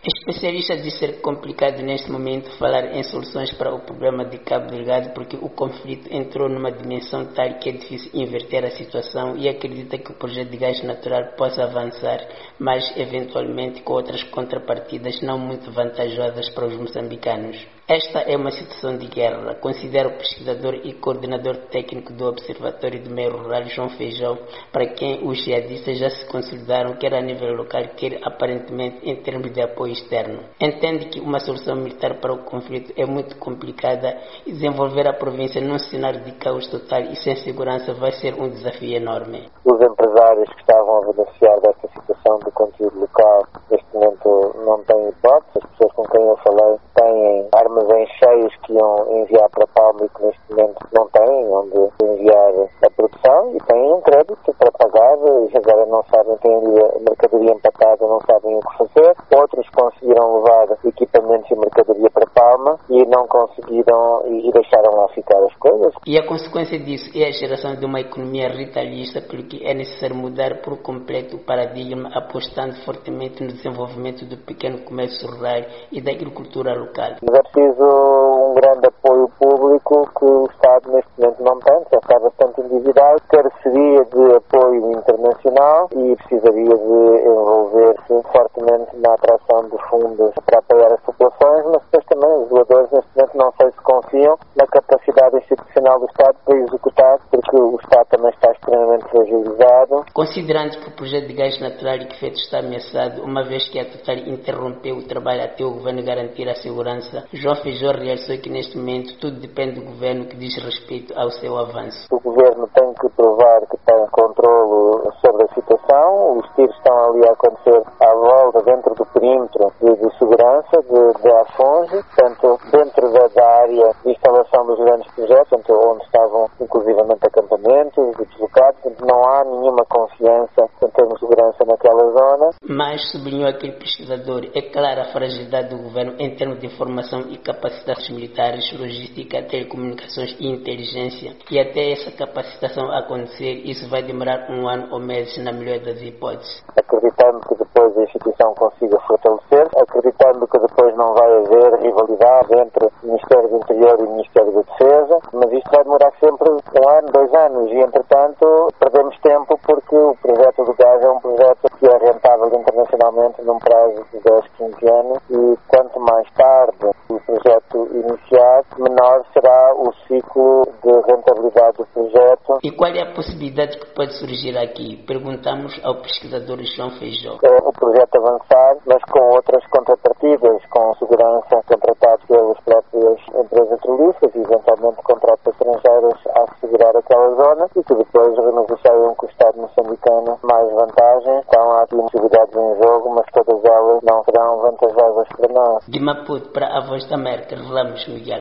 Especialistas dizem ser complicado neste momento falar em soluções para o problema de Cabo Delgado porque o conflito entrou numa dimensão tal que é difícil inverter a situação e acredita que o projeto de gás natural possa avançar, mas eventualmente com outras contrapartidas não muito vantajosas para os moçambicanos. Esta é uma situação de guerra, considera o pesquisador e coordenador técnico do Observatório do Meio Rural, João Feijó, para quem os jihadistas já se consolidaram, quer a nível local, quer aparentemente em termos de apoio externo. Entende que uma solução militar para o conflito é muito complicada e desenvolver a província num cenário de caos total e sem segurança vai ser um desafio enorme. Os empresários que estavam a beneficiar desta situação do conteúdo local, neste momento não têm hipótese. As pessoas com quem eu falei têm armazéns cheios que iam enviar para Palma e que neste momento não têm onde enviar a produção e têm um crédito para pagar e agora não sabem, têm a mercadoria empatada, não sabem o que fazer. Outros conseguiram levar equipamentos e mercadoria para Palma e não conseguiram e deixaram lá ficar as coisas. E a consequência disso é a geração de uma economia ruralista, pelo que é necessário mudar por completo o paradigma, apostando fortemente no desenvolvimento do pequeno comércio rural e da agricultura local. Mas é preciso um grande apoio público que o Estado neste momento não tem, já está bastante endividado, careceria de apoio internacional e precisaria de envolver-se fortemente na atração de fundos para apoiar as populações, mas depois também os doadores neste momento não sei se confiam na capacidade institucional do Estado para executar, porque o Estado também está extremamente fragilizado. Considerando que o projeto de gás natural e que está ameaçado, uma vez que a Total interrompeu o trabalho até o governo garantir a segurança, João Feijó realçou que neste momento tudo depende do governo que diz respeito ao seu avanço. O governo tem que provar que tem controle sobre a situação, os tiros estão ali a acontecer à volta, dentro do perímetro de segurança de Afonso, portanto, dentro da área de instalação dos grandes projetos, portanto, onde estavam inclusivamente acampamentos e deslocados, portanto, não há nenhuma confiança em termos de segurança naquela zona. Mas, sublinhou aquele pesquisador, é clara a fragilidade do governo em termos de informação e capacidades militares, logística, telecomunicações e inteligência. E até essa capacitação acontecer, isso vai demorar 1 ano ou meses, na melhor das hipóteses. Acreditando que depois a instituição consiga fortalecer, acreditando que depois não vai haver rivalidade entre o Ministério do Interior e o Ministério da Defesa, mas isto vai demorar sempre 1 ano, 2 anos e, entretanto, perdemos tempo porque o projeto do gás é um projeto que é rentável internacionalmente num prazo de 10, 15 anos e quanto mais tarde o projeto iniciar, menor será o ciclo de rentabilidade do projeto. E qual é a possibilidade que pode surgir aqui? Perguntamos ao pesquisador João Feijó. O projeto avançar, mas com outras contrapartidas, com segurança contratados pelas próprias empresas petrolíferas e eventualmente contratos estrangeiros a assegurar aquela zona e que depois renegociariam com o Estado moçambicano mais vantagens. Então há aqui possibilidades em jogo, mas todas elas não serão vantajosas para nós. De Maputo para a Voz da América, Ramos Miguel.